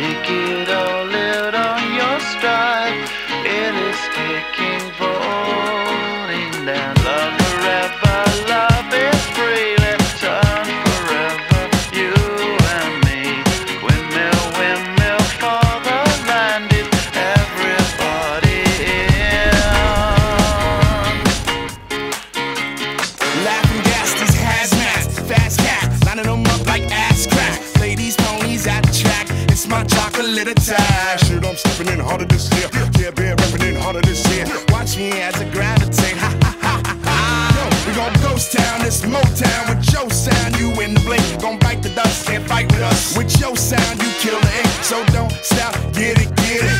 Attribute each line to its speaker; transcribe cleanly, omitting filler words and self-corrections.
Speaker 1: make it all out on your stride. It is taking falling down. Love forever, love is free. Let's turn forever, you and me. Windmill, windmill for the land. Is everybody in?
Speaker 2: Laughing gas, these hazmats, fast cat, lining them up like ass crack. Play these ponies at the track, it's my chocolate attack.
Speaker 3: Shit, I'm stepping in harder this year. Yeah, been repping in harder this year.
Speaker 2: Watch me as I gravitate, ha ha ha ha ha. We gon' ghost town, this Motown with your sound. You in the blink, gon' bite the dust, can't fight with us. With your sound, you kill the ink, so don't stop, get it, get it.